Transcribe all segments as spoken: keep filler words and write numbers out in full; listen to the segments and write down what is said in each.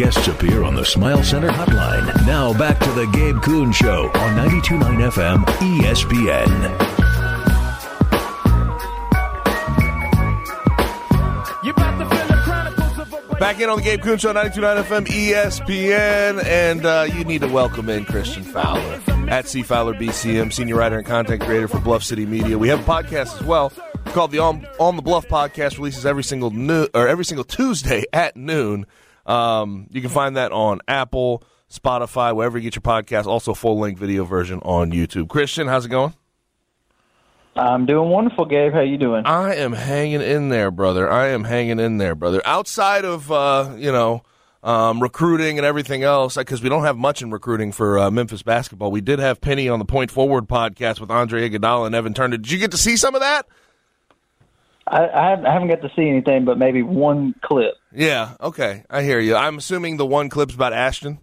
Guests appear on the Smile Center hotline. Now back to the Gabe Kuhn Show on ninety-two point nine F M E S P N. Back in on the Gabe Kuhn Show, ninety-two point nine F M E S P N, and uh, you need to welcome in Christian Fowler at C Fowler B C M, senior writer and content creator for Bluff City Media. We have a podcast as well called the On, On the Bluff podcast. Releases every single new, or every single Tuesday at noon. Um, you can find that on Apple, Spotify, wherever you get your podcast. Also, full length video version on YouTube. Christian, how's it going? I'm doing wonderful, Gabe. How you doing? I am hanging in there, brother. I am hanging in there, brother. Outside of, uh, you know, um, recruiting and everything else, because we don't have much in recruiting for uh, Memphis basketball. We did have Penny on the Point Forward podcast with Andre Iguodala and Evan Turner. Did you get to see some of that? I, I haven't got to see anything but maybe one clip. Yeah, okay. I hear you. I'm assuming the one clip's about Ashton?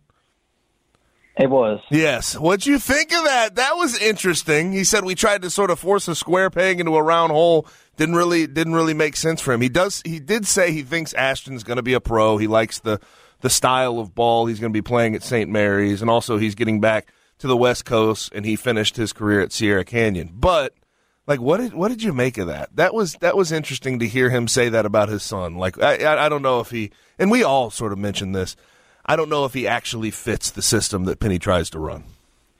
It was. Yes. What'd you think of that? That was interesting. He said we tried to sort of force a square peg into a round hole. Didn't really didn't really make sense for him. He does he did say he thinks Ashton's going to be a pro. He likes the the style of ball he's going to be playing at Saint Mary's, and also he's getting back to the West Coast, and he finished his career at Sierra Canyon. But like, what did what did you make of that? That was that was interesting to hear him say that about his son. Like, I I, I don't know if he, and we all sort of mentioned this. I don't know if he actually fits the system that Penny tries to run.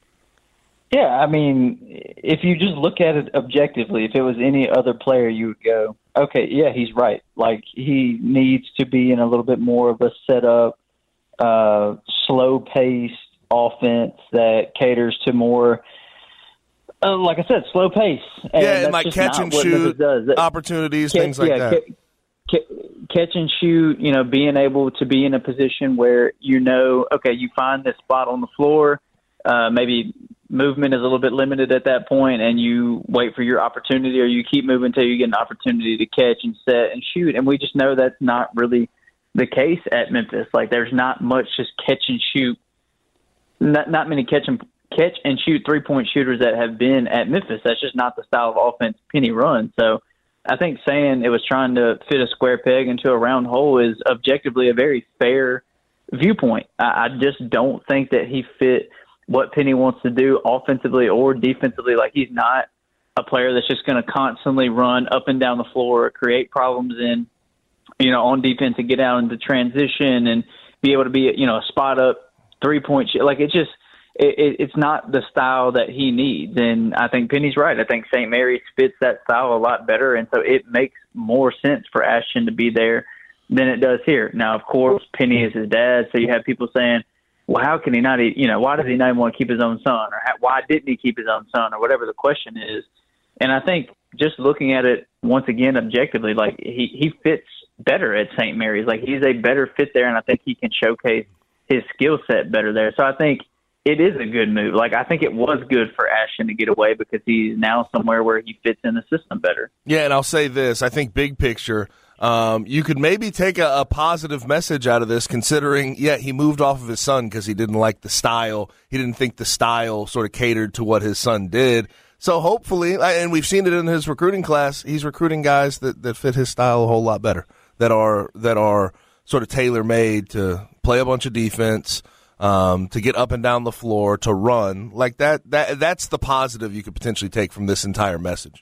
Yeah, I mean, if you just look at it objectively, if it was any other player, you would go, okay, yeah, he's right. Like, he needs to be in a little bit more of a setup, uh, slow-paced offense that caters to more, uh, like I said, slow pace. And yeah, and like catch and shoot opportunities, catch, things like yeah, that. Catch, catch and shoot, you know, being able to be in a position where you know, okay, you find this spot on the floor, uh, maybe movement is a little bit limited at that point, and you wait for your opportunity, or you keep moving until you get an opportunity to catch and set and shoot. And we just know that's not really the case at Memphis. Like, there's not much just catch and shoot, not not many catch and catch and shoot three point shooters that have been at Memphis. That's just not the style of offense Penny runs. So I think saying it was trying to fit a square peg into a round hole is objectively a very fair viewpoint. I, I just don't think that he fit what Penny wants to do offensively or defensively. Like, he's not a player that's just going to constantly run up and down the floor, create problems in, you know, on defense and get out into transition and be able to be, you know, a spot up three point shot. Like, it just, it, it's not the style that he needs. And I think Penny's right. I think Saint Mary's fits that style a lot better. And so it makes more sense for Ashton to be there than it does here. Now, of course, Penny is his dad. So you have people saying, well, how can he not, you know, why does he not even want to keep his own son? Or how, why didn't he keep his own son, or whatever the question is? And I think just looking at it once again objectively, like, he, he fits better at Saint Mary's. Like, he's a better fit there, and I think he can showcase his skill set better there. So I think it is a good move. Like, I think it was good for Ashton to get away because he's now somewhere where he fits in the system better. Yeah, and I'll say this. I think big picture, Um, you could maybe take a, a positive message out of this, considering, yeah, he moved off of his son because he didn't like the style. He didn't think the style sort of catered to what his son did. So hopefully, and we've seen it in his recruiting class, he's recruiting guys that, that fit his style a whole lot better, that are that are sort of tailor-made to play a bunch of defense, um, to get up and down the floor, to run. Like that. That that's the positive you could potentially take from this entire message.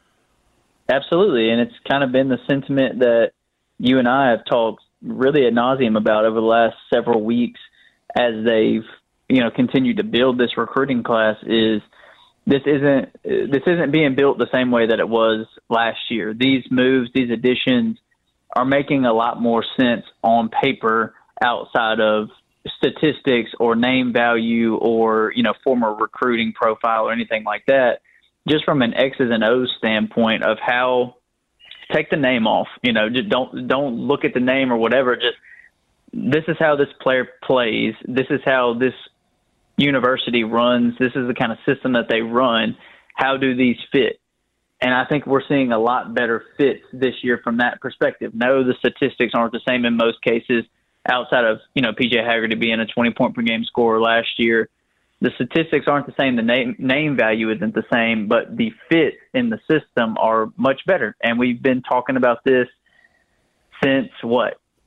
Absolutely, and it's kind of been the sentiment that you and I have talked really ad nauseum about over the last several weeks as they've, you know, continued to build this recruiting class. Is this isn't this isn't being built the same way that it was last year. These moves, these additions, are making a lot more sense on paper outside of statistics or name value or, you know, former recruiting profile or anything like that. Just from an X's and O's standpoint of how, take the name off, you know, just don't don't look at the name or whatever. Just, this is how this player plays. This is how this university runs. This is the kind of system that they run. How do these fit? And I think we're seeing a lot better fits this year from that perspective. No, the statistics aren't the same in most cases outside of, you know, P J Haggerty being a twenty point per game scorer last year. The statistics aren't the same. The name, name value isn't the same, but the fit in the system are much better. And we've been talking about this since, what,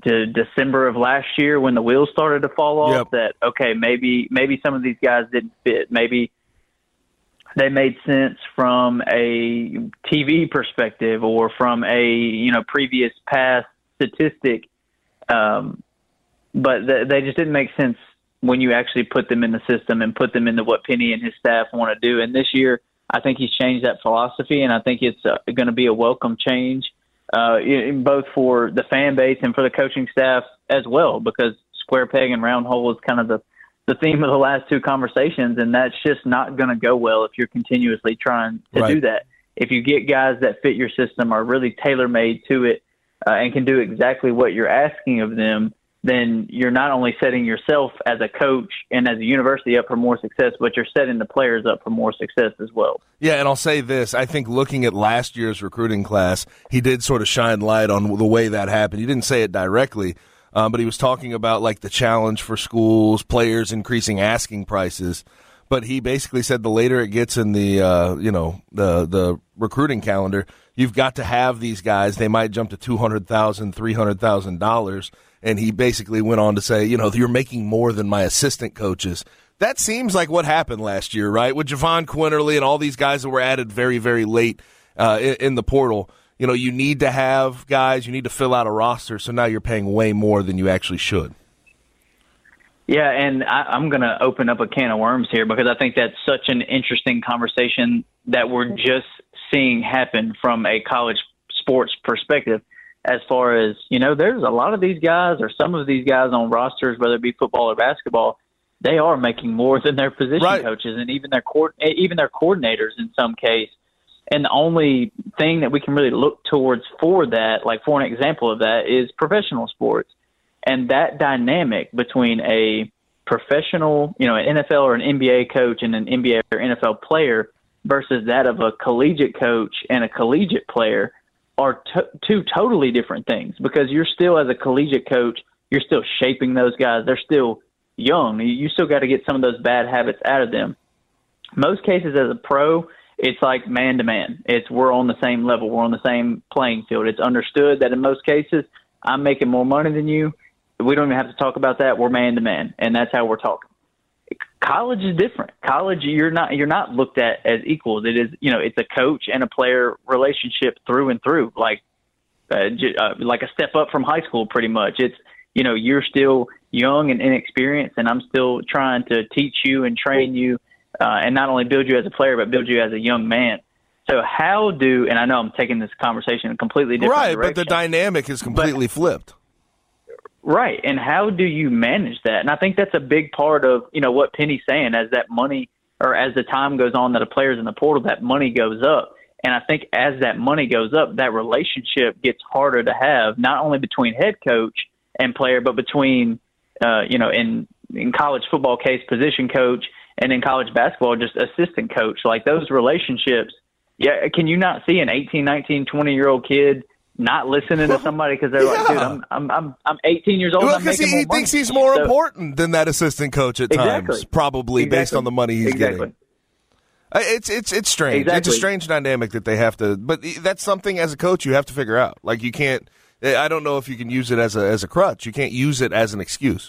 to December of last year when the wheels started to fall off, yep. that, okay, maybe maybe some of these guys didn't fit. Maybe they made sense from a T V perspective or from a, you know, previous past statistic. Um, but th- they just didn't make sense when you actually put them in the system and put them into what Penny and his staff want to do. And this year, I think he's changed that philosophy, and I think it's uh, going to be a welcome change, uh, in, both for the fan base and for the coaching staff as well, because square peg and round hole is kind of the, the theme of the last two conversations, and that's just not going to go well if you're continuously trying to right. do that. If you get guys that fit your system, are really tailor-made to it, uh, and can do exactly what you're asking of them, then you're not only setting yourself as a coach and as a university up for more success, but you're setting the players up for more success as well. Yeah, and I'll say this. I think looking at last year's recruiting class, he did sort of shine light on the way that happened. He didn't say it directly, um, but he was talking about like the challenge for schools, players increasing asking prices. But he basically said the later it gets in the uh, you know the the recruiting calendar, you've got to have these guys. They might jump to two hundred thousand dollars, three hundred thousand dollars. And he basically went on to say, you know, you're making more than my assistant coaches. That seems like what happened last year, right? With Javon Quinterly and all these guys that were added very, very late uh, in, in the portal. You know, you need to have guys, you need to fill out a roster, so now you're paying way more than you actually should. Yeah, and I, I'm going to open up a can of worms here because I think that's such an interesting conversation that we're just seeing happen from a college sports perspective. As far as, you know, there's a lot of these guys or some of these guys on rosters, whether it be football or basketball, they are making more than their position right. coaches and even their co- even their coordinators in some case. And the only thing that we can really look towards for that, like for an example of that, is professional sports. And that dynamic between a professional, you know, an N F L or an N B A coach and an N B A or N F L player versus that of a collegiate coach and a collegiate player are t- two totally different things, because you're still, as a collegiate coach, you're still shaping those guys. They're still young. You still got to get some of those bad habits out of them. Most cases as a pro, it's like man to man. It's we're on the same level. We're on the same playing field. It's understood that in most cases, I'm making more money than you. We don't even have to talk about that. We're man to man, and that's how we're talking. College is different. College, you're not you're not looked at as equals. It is, you know, it's a coach and a player relationship through and through, like uh, uh, like a step up from high school, pretty much. It's, you know, you're still young and inexperienced, and I'm still trying to teach you and train you, uh, and not only build you as a player, but build you as a young man. So how do, and I know I'm taking this conversation in a completely different right, direction. but the dynamic is completely but, flipped. Right, and how do you manage that? And I think that's a big part of, you know, what Penny's saying, as that money, or as the time goes on that a player's in the portal, that money goes up. And I think as that money goes up, that relationship gets harder to have, not only between head coach and player, but between, uh, you know, in, in college football case, position coach, and in college basketball, just assistant coach. Like those relationships, yeah, can you not see an eighteen, nineteen, twenty-year-old kid not listening to somebody because they're yeah. like, dude, I'm I'm I'm I'm eighteen years old. Well, because he, he he thinks he's more so, important than that assistant coach at exactly. times, probably exactly. based on the money he's exactly. getting. It's it's it's strange. Exactly. It's a strange dynamic that they have to. But that's something as a coach you have to figure out. Like you can't. I don't know if you can use it as a as a crutch. You can't use it as an excuse.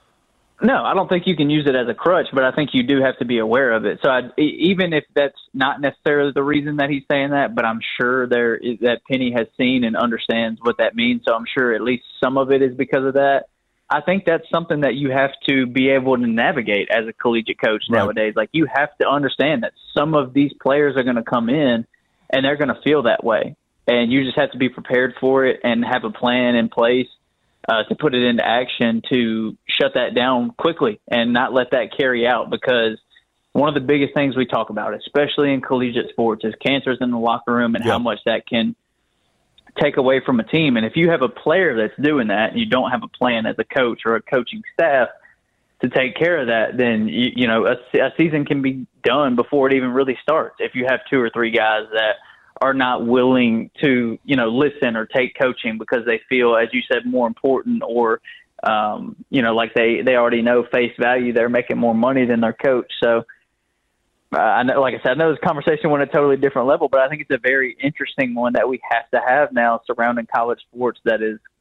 No, I don't think you can use it as a crutch, but I think you do have to be aware of it. So I, even if that's not necessarily the reason that he's saying that, but I'm sure there is, that Penny has seen and understands what that means. So I'm sure at least some of it is because of that. I think that's something that you have to be able to navigate as a collegiate coach right. nowadays. Like you have to understand that some of these players are going to come in and they're going to feel that way. And you just have to be prepared for it and have a plan in place Uh, to put it into action to shut that down quickly and not let that carry out, because one of the biggest things we talk about, especially in collegiate sports, is cancers in the locker room and yeah. how much that can take away from a team. And if you have a player that's doing that and you don't have a plan as a coach or a coaching staff to take care of that, then, you, you know, a, a season can be done before it even really starts. If you have two or three guys that are not willing to, you know, listen or take coaching because they feel, as you said, more important, or, um, you know, like they, they already know face value, they're making more money than their coach. So, uh, I know, like I said, I know this conversation went a totally different level, but I think it's a very interesting one that we have to have now surrounding college sports that is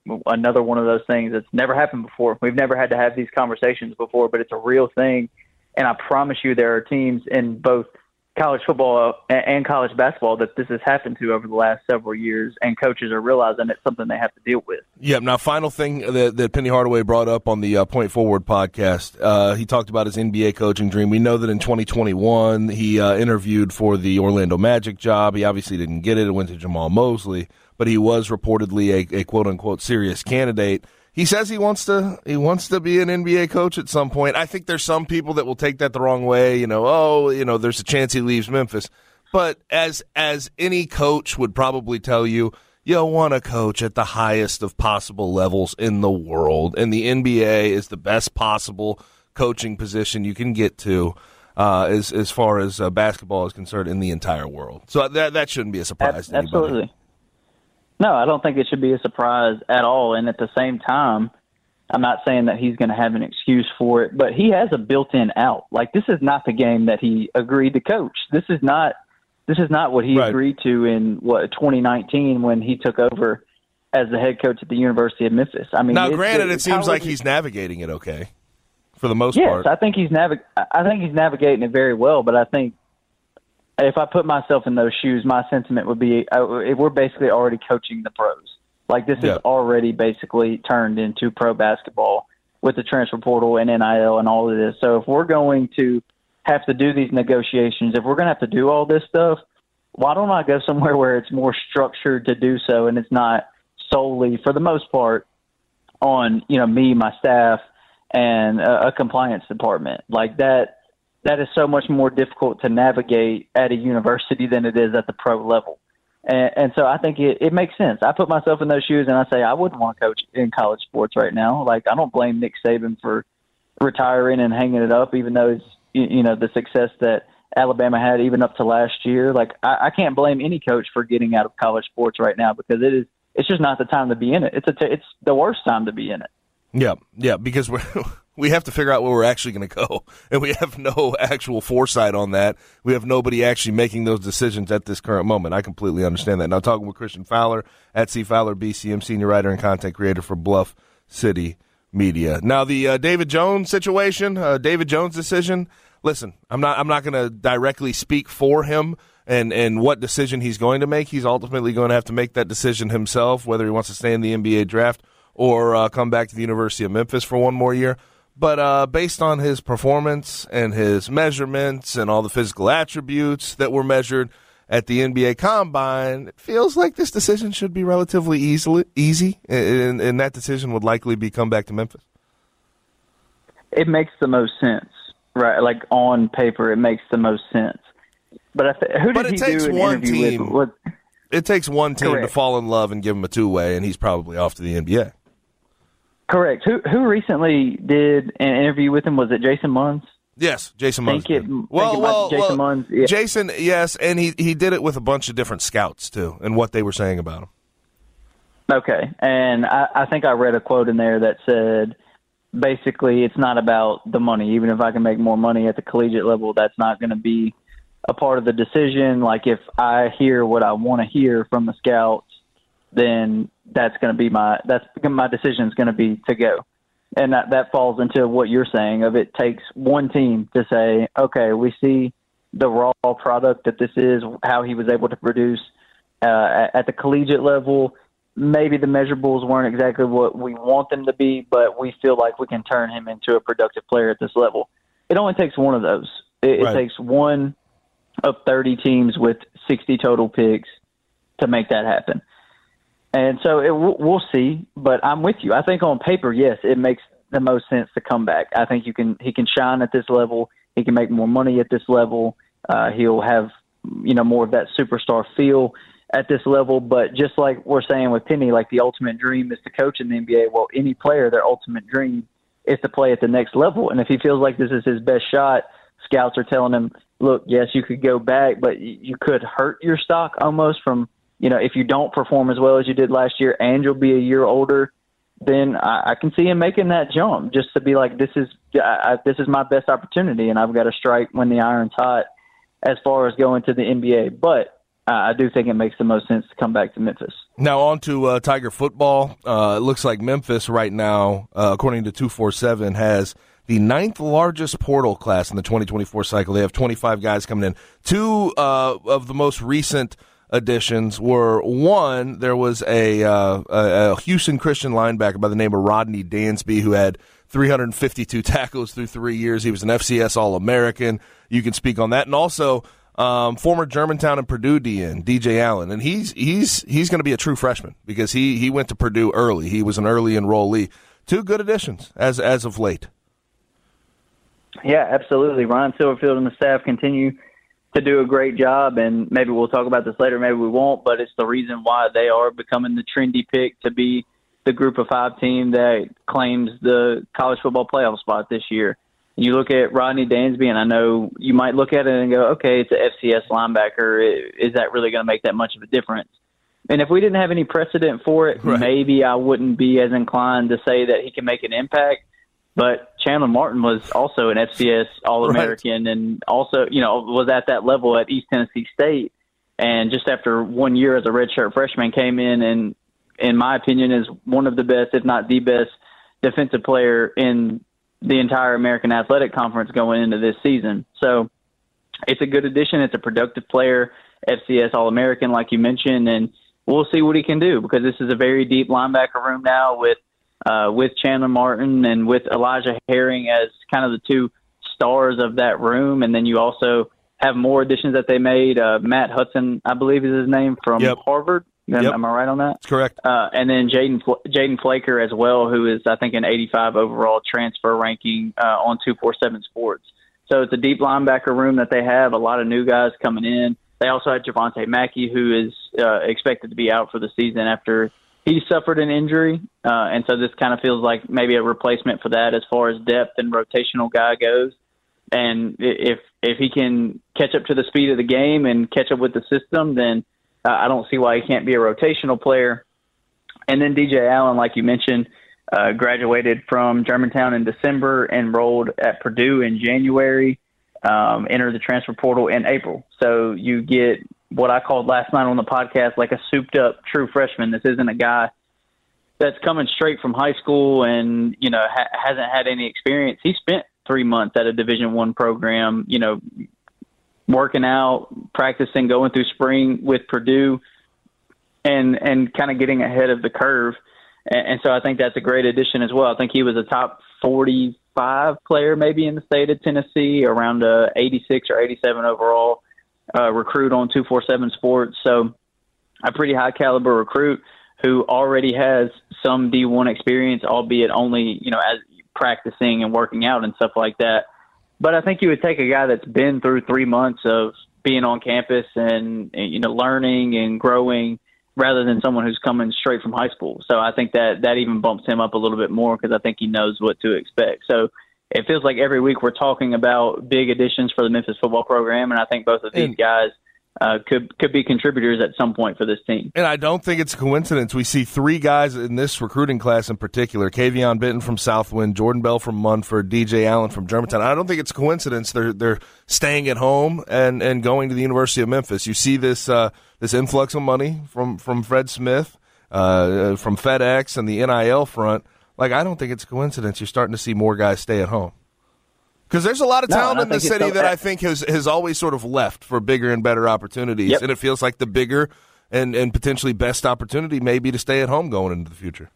another one of those things that's never happened before. We've never had to have these conversations before, but it's a real thing. And I promise you there are teams in both college football and college basketball that this has happened to over the last several years, and coaches are realizing it's something they have to deal with. Yeah. Now, final thing that, that Penny Hardaway brought up on the uh, Point Forward podcast, uh, he talked about his N B A coaching dream. We know that in twenty twenty-one he uh, interviewed for the Orlando Magic job. He obviously didn't get it. It went to Jamal Mosley, but he was reportedly a, a quote-unquote serious candidate. He says he wants to he wants to be an N B A coach at some point. I think there's some people that will take that the wrong way. You know, oh, you know, there's a chance he leaves Memphis. But as as any coach would probably tell you, you want to coach at the highest of possible levels in the world, and the N B A is the best possible coaching position you can get to uh, as as far as uh, basketball is concerned in the entire world. So that that shouldn't be a surprise. to anybody. Absolutely. No, I don't think it should be a surprise at all. And at the same time, I'm not saying that he's going to have an excuse for it, but he has a built-in out. Like, this is not the game that he agreed to coach. This is not this is not what he right. agreed to in what twenty nineteen when he took over as the head coach at the University of Memphis. I mean, now, it's, granted, it's it seems like he, he's navigating it okay for the most yes, part. Yes, I think he's navig- I think he's navigating it very well, but I think if I put myself in those shoes, my sentiment would be uh, we're basically already coaching the pros. Like, this yeah. is already basically turned into pro basketball with the transfer portal and N I L and all of this. So if we're going to have to do these negotiations, if we're going to have to do all this stuff, why don't I go somewhere where it's more structured to do so, and it's not solely, for the most part, on, you know, me, my staff, and a, a compliance department. Like, that. That is so much more difficult to navigate at a university than it is at the pro level. And, and so I think it, it makes sense. I put myself in those shoes and I say I wouldn't want to coach in college sports right now. Like, I don't blame Nick Saban for retiring and hanging it up, even though it's, you know, the success that Alabama had even up to last year. Like, I, I can't blame any coach for getting out of college sports right now, because it is it's just not the time to be in it. It's a t- it's the worst time to be in it. Yeah, yeah, because we're we have to figure out where we're actually going to go, and we have no actual foresight on that. We have nobody actually making those decisions at this current moment. I completely understand that. Now, talking with Christian Fowler at C Fowler B C M, senior writer and content creator for Bluff City Media. Now, the uh, David Jones situation, uh, David Jones decision. Listen, I'm not I'm not going to directly speak for him and and what decision he's going to make. He's ultimately going to have to make that decision himself, whether he wants to stay in the N B A draft or uh, come back to the University of Memphis for one more year. But uh, based on his performance and his measurements and all the physical attributes that were measured at the N B A Combine, it feels like this decision should be relatively easily, easy, and, and that decision would likely be come back to Memphis. It makes the most sense, right? Like, on paper, it makes the most sense. But I th- who did but it he takes do an one interview team. with? What? It takes one team Correct. to fall in love and give him a two-way, and he's probably off to the N B A. Correct. Who who recently did an interview with him? Was it Jason Munz? Yes, Jason Munz. Think it, did. think well, it well, Jason well, Munz. Yeah. Jason, yes, and he, he did it with a bunch of different scouts, too, and what they were saying about him. Okay, and I, I think I read a quote in there that said, basically, it's not about the money. Even if I can make more money at the collegiate level, that's not going to be a part of the decision. Like, if I hear what I want to hear from the scouts, then that's going to be my that's my decision is going to be to go. And that, that falls into what you're saying of it takes one team to say, okay, we see the raw product that this is, how he was able to produce uh, at the collegiate level. Maybe the measurables weren't exactly what we want them to be, but we feel like we can turn him into a productive player at this level. It only takes one of those. It, right. it takes one of thirty teams with sixty total picks to make that happen. And so it, we'll see, but I'm with you. I think on paper, yes, it makes the most sense to come back. I think you can he can shine at this level. He can make more money at this level. Uh, he'll have, you know, more of that superstar feel at this level. But just like we're saying with Penny, like, the ultimate dream is to coach in the N B A. Well, any player, their ultimate dream is to play at the next level. And if he feels like this is his best shot, scouts are telling him, look, yes, you could go back, but you could hurt your stock almost from, you know, if you don't perform as well as you did last year and you'll be a year older, then I, I can see him making that jump just to be like, this is I, this is my best opportunity, and I've got to strike when the iron's hot as far as going to the N B A. But uh, I do think it makes the most sense to come back to Memphis. Now on to uh, Tiger football. Uh, it looks like Memphis right now, uh, according to two forty-seven, has the ninth largest portal class in the twenty twenty-four cycle. They have twenty-five guys coming in. Two uh, of the most recent additions were, one, there was a, uh, a, a Houston Christian linebacker by the name of Rodney Dansby who had three hundred fifty-two tackles through three years. He was an F C S All-American. You can speak on that. And also um, former Germantown and Purdue D N, D J Allen. And he's he's he's going to be a true freshman because he, he went to Purdue early. He was an early enrollee. Two good additions as as of late. Yeah, absolutely. Ryan Silverfield and the staff continue to do a great job, and maybe we'll talk about this later, maybe we won't, but it's the reason why they are becoming the trendy pick to be the group of five team that claims the college football playoff spot this year. You look at Rodney Dansby, and I know you might look at it and go, okay, it's an F C S linebacker. Is that really going to make that much of a difference? And if we didn't have any precedent for it, right, maybe I wouldn't be as inclined to say that he can make an impact. But Chandler Martin was also an F C S All-American, right, and also, you know, was at that level at East Tennessee State. And just after one year as a redshirt freshman, came in and, in my opinion, is one of the best, if not the best, defensive player in the entire American Athletic Conference going into this season. So it's a good addition. It's a productive player, F C S All-American, like you mentioned, and we'll see what he can do because this is a very deep linebacker room now with Uh, with Chandler Martin and with Elijah Herring as kind of the two stars of that room. And then you also have more additions that they made. Uh, Matt Hudson, I believe is his name, from yep. Harvard. Am, yep. am I right on that? That's correct. Uh, and then Jaden Jaden Flaker as well, who is, I think, an eighty-five overall transfer ranking uh, on two forty-seven Sports. So it's a deep linebacker room that they have, a lot of new guys coming in. They also had Javante Mackey, who is uh, expected to be out for the season after he suffered an injury, uh, and so this kind of feels like maybe a replacement for that as far as depth and rotational guy goes. And if if he can catch up to the speed of the game and catch up with the system, then uh, I don't see why he can't be a rotational player. And then D J Allen, like you mentioned, uh, graduated from Germantown in December, enrolled at Purdue in January, um, entered the transfer portal in April. So you get what I called last night on the podcast, like a souped-up true freshman. This isn't a guy that's coming straight from high school and, you know, ha- hasn't had any experience. He spent three months at a Division One program, you know, working out, practicing, going through spring with Purdue, and and kind of getting ahead of the curve. And, and so I think that's a great addition as well. I think he was a top forty-five player maybe in the state of Tennessee, around a eighty-six or eighty-seven overall. Uh, recruit on two forty-seven Sports, so a pretty high caliber recruit who already has some D one experience, albeit only, you know, as practicing and working out and stuff like that. But I think you would take a guy that's been through three months of being on campus and, and you know, learning and growing rather than someone who's coming straight from high school. So I think that that even bumps him up a little bit more because I think he knows what to expect. So it feels like every week we're talking about big additions for the Memphis football program, and I think both of these and, guys uh, could could be contributors at some point for this team. And I don't think it's a coincidence. We see three guys in this recruiting class in particular, Kavion Benton from Southwind, Jordan Bell from Munford, D J Allen from Germantown. I don't think it's a coincidence they're they're staying at home and, and going to the University of Memphis. You see this uh, this influx of money from, from Fred Smith, uh, from FedEx and the N I L front. Like, I don't think it's a coincidence you're starting to see more guys stay at home. Because there's a lot of talent no, in the city that I think has, has always sort of left for bigger and better opportunities. Yep. And it feels like the bigger and, and potentially best opportunity may be to stay at home going into the future.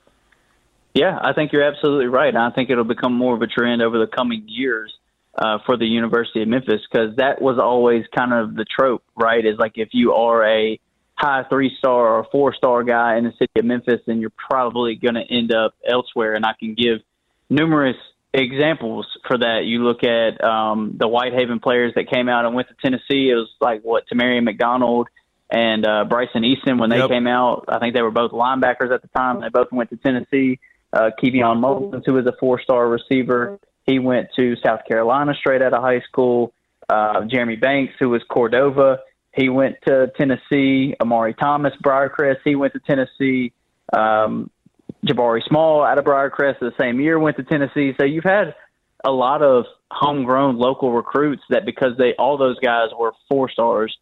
Yeah, I think you're absolutely right. I think it'll become more of a trend over the coming years uh, for the University of Memphis, because that was always kind of the trope, right? Is like if you are a high three-star or four-star guy in the city of Memphis, then you're probably going to end up elsewhere. And I can give numerous examples for that. You look at um, the Whitehaven players that came out and went to Tennessee. It was like, what, Tamarian McDonald and uh, Bryson Easton when they yep. came out. I think they were both linebackers at the time. They both went to Tennessee. Uh, Kevion Mullins, who was a four-star receiver, he went to South Carolina straight out of high school. Uh, Jeremy Banks, who was Cordova, he went to Tennessee. Amari Thomas, Briarcrest, he went to Tennessee. Um, Jabari Small out of Briarcrest the same year went to Tennessee. So you've had a lot of homegrown local recruits that, because they all those guys were four stars,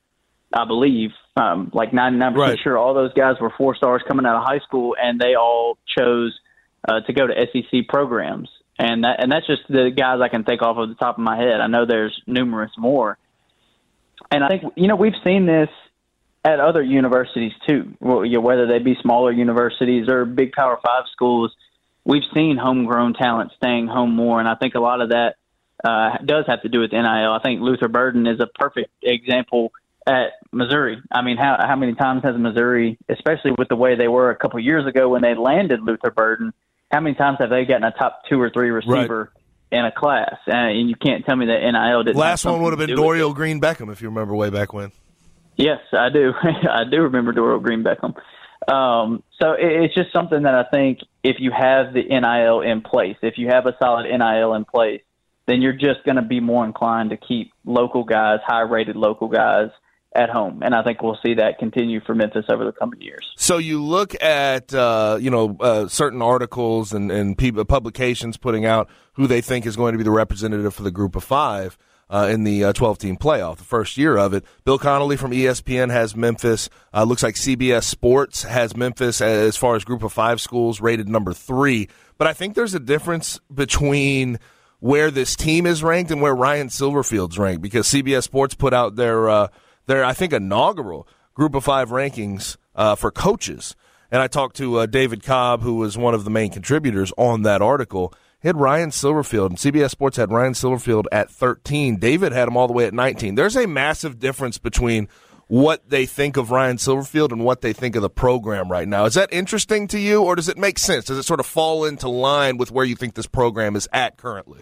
I believe, um, like ninety-nine percent Right. sure all those guys were four stars coming out of high school, and they all chose uh, to go to S E C programs. And that, and that's just the guys I can think off of the top of my head. I know there's numerous more. And I think, you know, we've seen this at other universities too, whether they be smaller universities or big Power Five schools. We've seen homegrown talent staying home more, and I think a lot of that uh, does have to do with N I L. I think Luther Burden is a perfect example at Missouri. I mean, how how many times has Missouri, especially with the way they were a couple of years ago when they landed Luther Burden, how many times have they gotten a top two or three receiver right. in a class? Uh, and you can't tell me that N I L didn't. Last have one would have been Dorial Green Beckham, if you remember way back when. Yes, I do. I do remember Dorial Green Beckham. Um, so it, it's just something that I think if you have the N I L in place, if you have a solid N I L in place, then you're just going to be more inclined to keep local guys, high-rated local guys, at home. And I think we'll see that continue for Memphis over the coming years. So you look at, uh, you know, uh, certain articles and, and people, publications putting out who they think is going to be the representative for the group of five uh, in the uh, twelve-team playoff, the first year of it. Bill Connolly from E S P N has Memphis. Uh, looks like C B S Sports has Memphis as far as group of five schools rated number three. But I think there's a difference between where this team is ranked and where Ryan Silverfield's ranked, because C B S Sports put out their uh, – their, I think, inaugural group of five rankings uh, for coaches. And I talked to uh, David Cobb, who was one of the main contributors on that article. He had Ryan Silverfield, and C B S Sports had Ryan Silverfield at thirteen. David had him all the way at nineteen. There's a massive difference between what they think of Ryan Silverfield and what they think of the program right now. Is that interesting to you, or does it make sense? Does it sort of fall into line with where you think this program is at currently?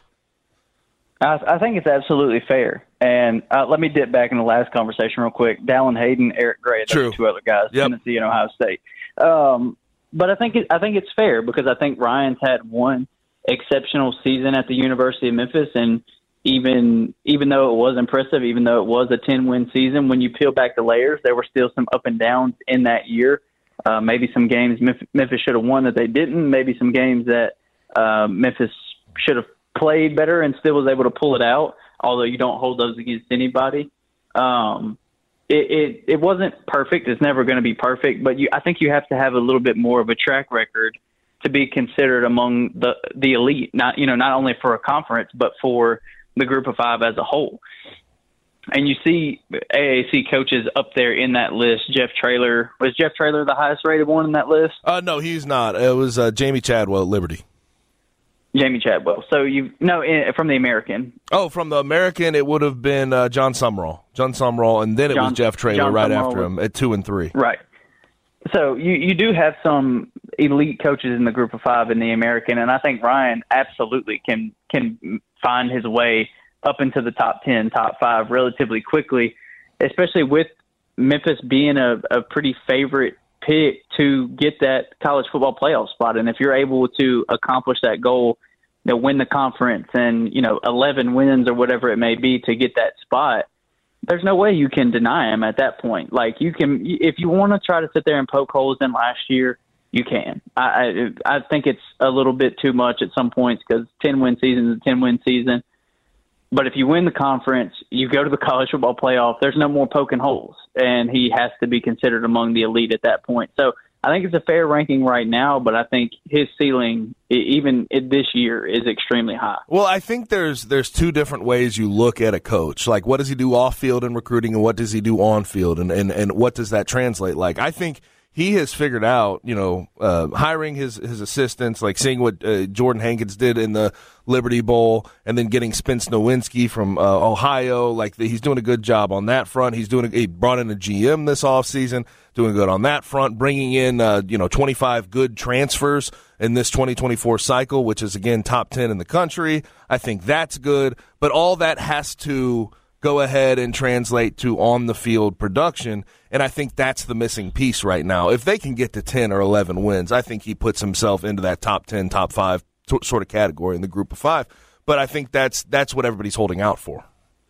I, I think it's absolutely fair. And uh, let me dip back in the last conversation real quick. Dallin Hayden, Eric Gray, those are two other guys, yep. Tennessee and Ohio State. Um, but I think it, I think it's fair because I think Ryan's had one exceptional season at the University of Memphis, and even even though it was impressive, even though it was a ten-win season, when you peel back the layers, there were still some up and downs in that year. Uh, maybe some games Memphis should have won that they didn't. Maybe some games that uh, Memphis should have played better and still was able to pull it out, although you don't hold those against anybody. Um, it, it, it wasn't perfect. It's never going to be perfect, but you, I think you have to have a little bit more of a track record to be considered among the, the elite, not, you know, not only for a conference, but for the group of five as a whole. And you see A A C coaches up there in that list. Jeff Traylor, was Jeff Traylor the highest rated one in that list? Uh, no, he's not. It was uh, Jamie Chadwell at Liberty. Jamie Chadwell. So you no in, from the American. Oh, from the American, it would have been uh, John Sumrall. John Sumrall, and then it John, was Jeff Traylor John right Sumrall after him at two and three. Right. So you, you do have some elite coaches in the group of five in the American, and I think Ryan absolutely can can find his way up into the top ten, top five relatively quickly, especially with Memphis being a, a pretty favorite pick to get that college football playoff spot. And if you're able to accomplish that goal, you know, win the conference and, you know, eleven wins or whatever it may be to get that spot, there's no way you can deny him at that point. Like, you can, if you want to try to sit there and poke holes in last year, you can. I, I, I think it's a little bit too much at some points because ten-win season is a ten-win season. But if you win the conference, you go to the college football playoff, there's no more poking holes, and he has to be considered among the elite at that point. So I think it's a fair ranking right now, but I think his ceiling, even this year, is extremely high. Well, I think there's there's two different ways you look at a coach. Like, what does he do off-field in recruiting, and what does he do on-field, and, and, and what does that translate like? I think he has figured out, you know, uh, hiring his, his assistants, like seeing what uh, Jordan Hankins did in the Liberty Bowl, and then getting Spence Nowinski from uh, Ohio. Like, the, he's doing a good job on that front. He's doing a, he brought in a G M this offseason, doing good on that front, bringing in, uh, you know, twenty-five good transfers in this twenty twenty-four cycle, which is, again, top ten in the country. I think that's good, but all that has to go ahead and translate to on-the-field production, and I think that's the missing piece right now. If they can get to ten or eleven wins, I think he puts himself into that top ten, top five t- sort of category in the group of five, but I think that's that's what everybody's holding out for.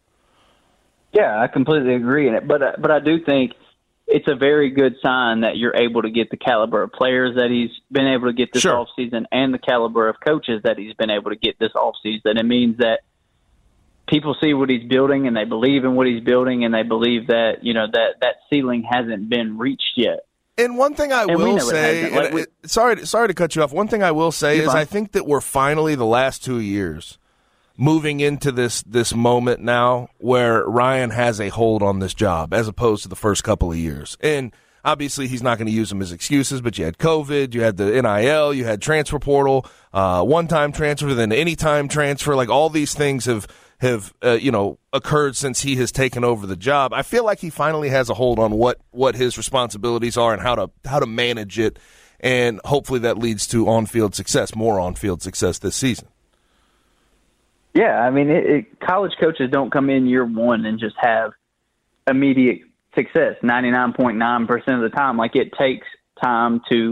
Yeah, I completely agree in it, but uh, but I do think it's a very good sign that you're able to get the caliber of players that he's been able to get this Sure. offseason and the caliber of coaches that he's been able to get this offseason. It means that people see what he's building and they believe in what he's building and they believe that, you know, that, that ceiling hasn't been reached yet. And one thing I and will say, like we, it, sorry, sorry to cut you off. One thing I will say is fine. I think that we're finally the last two years moving into this this moment now where Ryan has a hold on this job as opposed to the first couple of years. And obviously he's not going to use them as excuses, but you had COVID, you had the N I L, you had transfer portal, uh, one-time transfer, then anytime transfer. Like all these things have have uh, you know occurred since he has taken over the job. I feel like he finally has a hold on what, what his responsibilities are and how to how to manage it, and hopefully that leads to on-field success, more on-field success this season. Yeah, I mean, it, it, college coaches don't come in year one and just have immediate success ninety-nine point nine percent of the time. Like, it takes time to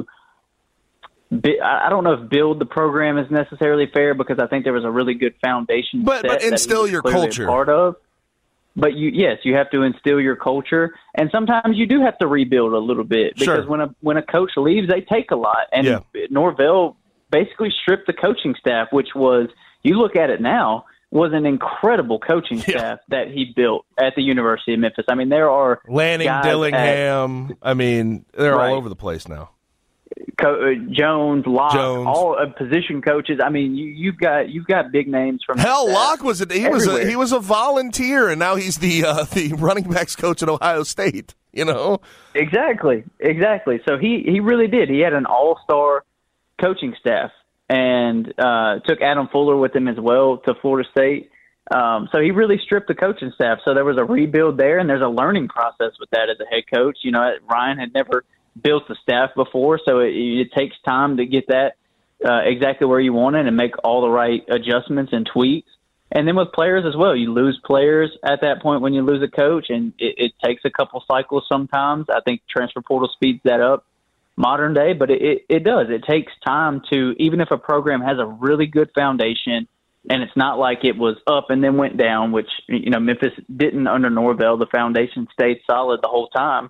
– I don't know if build the program is necessarily fair because I think there was a really good foundation but, set but instill your culture. Part of. But, you, yes, you have to instill your culture. And sometimes you do have to rebuild a little bit because sure. when a when a coach leaves, they take a lot. And yeah. Norvell basically stripped the coaching staff, which was – you look at it now, was an incredible coaching staff yeah. that he built at the University of Memphis. I mean, there are Lanning, Dillingham. At, I mean, they're right. all over the place now. Co- uh, Jones, Locke, Jones. all uh, position coaches. I mean, you, you've got you've got big names from hell. Locke was a, he everywhere. was a, he was a volunteer, and now he's the uh, the running backs coach at Ohio State. You know, exactly, exactly. So he he really did. He had an all star coaching staff. And uh, took Adam Fuller with him as well to Florida State. Um, so he really stripped the coaching staff. So there was a rebuild there, and there's a learning process with that as a head coach. You know, Ryan had never built the staff before, so it, it takes time to get that uh, exactly where you want it and make all the right adjustments and tweaks. And then with players as well, you lose players at that point when you lose a coach, and it, it takes a couple cycles sometimes. I think transfer portal speeds that up. Modern day, but it, it, it does. It takes time to, even if a program has a really good foundation and it's not like it was up and then went down, which, you know, Memphis didn't under Norvell. The foundation stayed solid the whole time.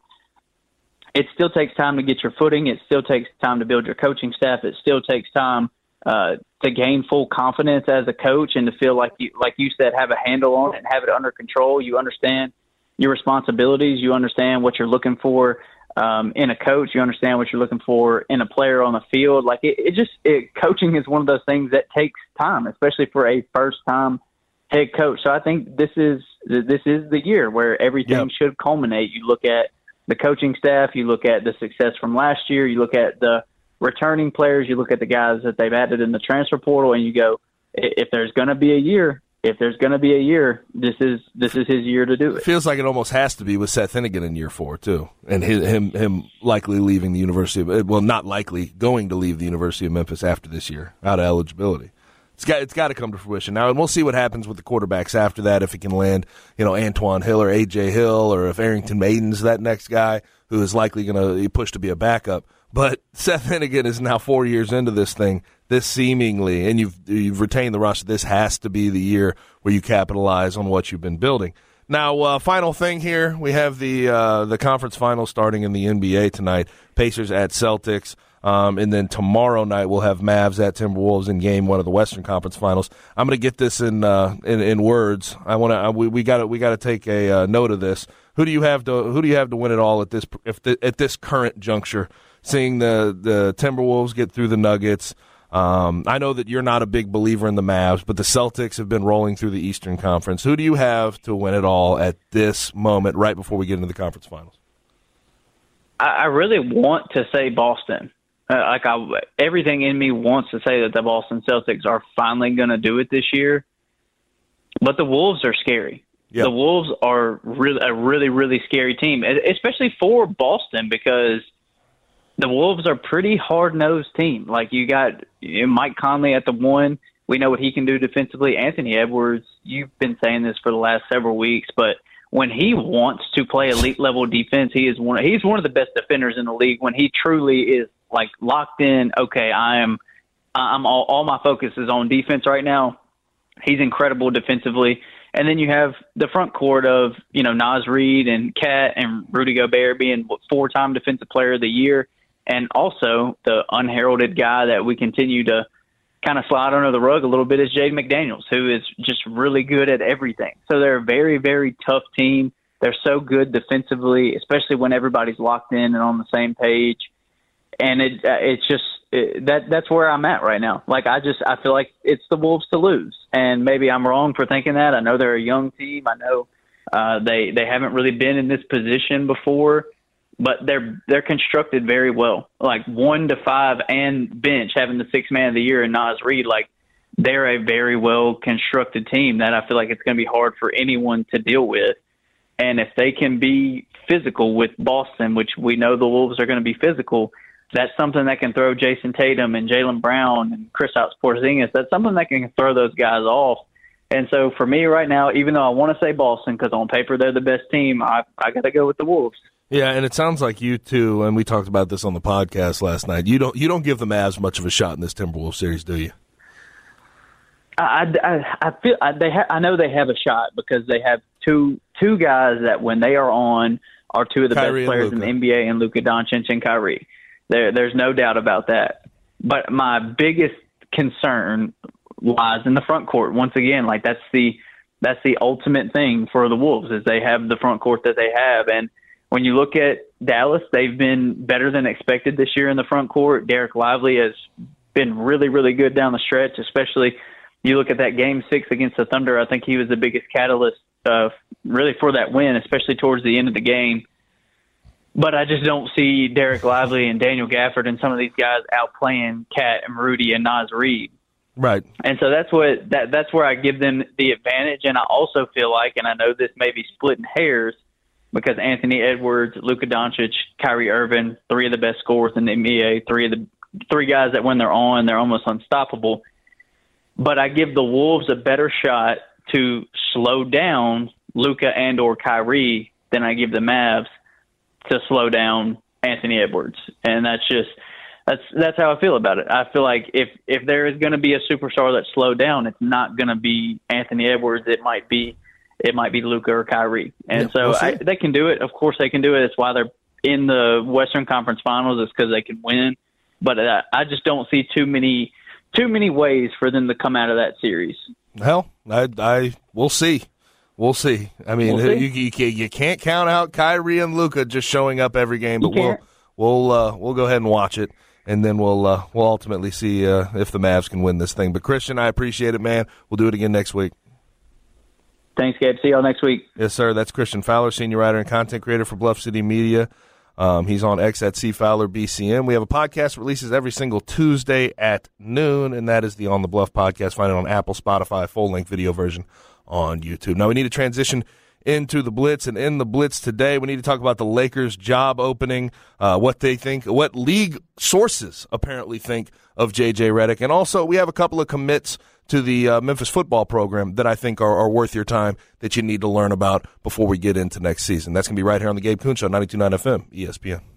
It still takes time to get your footing. It still takes time to build your coaching staff. It still takes time uh, to gain full confidence as a coach and to feel like you, like you said, have a handle on it and have it under control. You understand your responsibilities. You understand what you're looking for Um, in a coach. You understand what you're looking for in a player on the field. Like it, it just, it, coaching is one of those things that takes time, especially for a first time head coach. So I think this is, this is the year where everything yep. should culminate. You look at the coaching staff, you look at the success from last year, you look at the returning players, you look at the guys that they've added in the transfer portal, and you go, if there's going to be a year, If there's going to be a year, this is this is his year to do it. It feels like it almost has to be with Seth Hennigan in year four too, and his, him him likely leaving the University of well, not likely going to leave the University of Memphis after this year out of eligibility. It's got it's got to come to fruition now, and we'll see what happens with the quarterbacks after that. If he can land, you know, Antoine Hill or A J Hill, or if Arrington Maiden's that next guy who is likely going to be pushed to be a backup. But Seth Hennigan is now four years into this thing. This seemingly, and you've you've retained the roster. This has to be the year where you capitalize on what you've been building. Now, uh, final thing here, we have the uh, the conference finals starting in the N B A tonight. Pacers at Celtics, um, and then tomorrow night we'll have Mavs at Timberwolves in Game One of the Western Conference Finals. I'm going to get this in uh, in, in words. I want to we we got we got to take a uh, note of this. Who do you have to Who do you have to win it all at this if the, at this current juncture? Seeing the the Timberwolves get through the Nuggets. Um, I know that you're not a big believer in the Mavs, but the Celtics have been rolling through the Eastern Conference. Who do you have to win it all at this moment, right before we get into the conference finals? I really want to say Boston. Uh, like I, everything in me wants to say that the Boston Celtics are finally going to do it this year. But the Wolves are scary. Yep. The Wolves are really a really, really scary team, especially for Boston, because the Wolves are a pretty hard-nosed team. Like, you got you know, Mike Conley at the one. We know what he can do defensively. Anthony Edwards, you've been saying this for the last several weeks, but when he wants to play elite-level defense, he is one. He's one of the best defenders in the league. When he truly is like locked in, okay, I am. I'm all, all my focus is on defense right now. He's incredible defensively. And then you have the front court of you know Naz Reid and Cat and Rudy Gobert being four-time Defensive Player of the Year. And also the unheralded guy that we continue to kind of slide under the rug a little bit is Jaden McDaniels, who is just really good at everything. So they're a very, very tough team. They're so good defensively, especially when everybody's locked in and on the same page. And it uh, it's just it, that that's where I'm at right now. Like I just I feel like it's the Wolves to lose, and maybe I'm wrong for thinking that. I know they're a young team. I know uh, they they haven't really been in this position before, but they're they're constructed very well. Like one to five and bench having the sixth man of the year and Naz Reid, like they're a very well constructed team that I feel like it's going to be hard for anyone to deal with. And if they can be physical with Boston, which we know the Wolves are going to be physical, that's something that can throw Jason Tatum and Jaylen Brown and Kristaps Porzingis. That's something that can throw those guys off. And so for me right now, even though I want to say Boston because on paper they're the best team, I, I got to go with the Wolves. Yeah, and it sounds like you too, and we talked about this on the podcast last night. You don't you don't give the Mavs much of a shot in this Timberwolves series, do you? I, I, I feel I, they ha- I know they have a shot because they have two two guys that when they are on are two of the Kyrie best players in the N B A, and Luka Doncic and Kyrie. There, there's no doubt about that. But my biggest concern lies in the front court. Once again, like that's the that's the ultimate thing for the Wolves is they have the front court that they have. And when you look at Dallas, they've been better than expected this year in the front court. Derek Lively has been really, really good down the stretch, especially you look at that game six against the Thunder. I think he was the biggest catalyst uh, really for that win, especially towards the end of the game. But I just don't see Derek Lively and Daniel Gafford and some of these guys outplaying Cat and Rudy and Naz Reid. Right. And so that's what that that's where I give them the advantage. And I also feel like, and I know this may be splitting hairs, because Anthony Edwards, Luka Doncic, Kyrie Irving, three of the best scorers in the N B A, three of the three guys that when they're on, they're almost unstoppable. But I give the Wolves a better shot to slow down Luka and or Kyrie than I give the Mavs to slow down Anthony Edwards. And that's just that's that's how I feel about it. I feel like if if there is going to be a superstar that's slowed down, it's not going to be Anthony Edwards. It might be it might be Luka or Kyrie. And yeah, so we'll I, they can do it. Of course they can do it. It's why they're in the Western Conference Finals. It's because they can win. But uh, I just don't see too many too many ways for them to come out of that series. Hell, I I we'll see. We'll see. I mean, we'll see. You, you you can't count out Kyrie and Luka just showing up every game, but we'll we'll uh, we'll go ahead and watch it, and then we'll uh, we'll ultimately see uh, if the Mavs can win this thing. But Christian, I appreciate it, man. We'll do it again next week. Thanks, Gabe. See y'all next week. Yes, sir. That's Christian Fowler, senior writer and content creator for Bluff City Media. Um, he's on X at C Fowler B C M. We have a podcast that releases every single Tuesday at noon, and that is the On the Bluff podcast. Find it on Apple, Spotify, full length video version on YouTube. Now we need to transition into the Blitz, and in the Blitz today, we need to talk about the Lakers' job opening, uh, what they think, what league sources apparently think of J J Redick, and also we have a couple of commits to the uh, Memphis football program that I think are, are worth your time that you need to learn about before we get into next season. That's going to be right here on the Gabe Kuhn Show, ninety-two point nine F M, E S P N.